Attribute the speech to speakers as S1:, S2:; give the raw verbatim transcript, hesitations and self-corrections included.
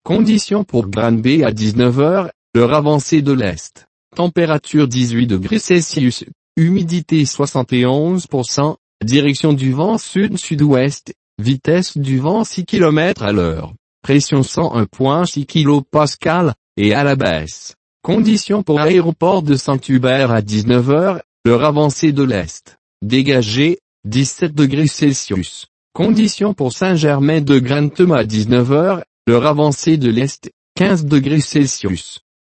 S1: Conditions pour Granby à dix-neuf heures, l'heure avancée de l'Est. Température dix-huit degrés Celsius, humidité soixante et onze pour cent, direction du vent sud-sud-ouest, vitesse du vent six kilomètres à l'heure, pression cent un virgule six kilopascales, et à la baisse. Conditions pour aéroport de Saint-Hubert à dix-neuf heures, l'heure avancée de l'Est. Dégagé, dix-sept degrés Celsius. Conditions pour Saint-Germain de Grantham à dix-neuf heures, l'heure avancée de l'Est, quinze degrés Celsius.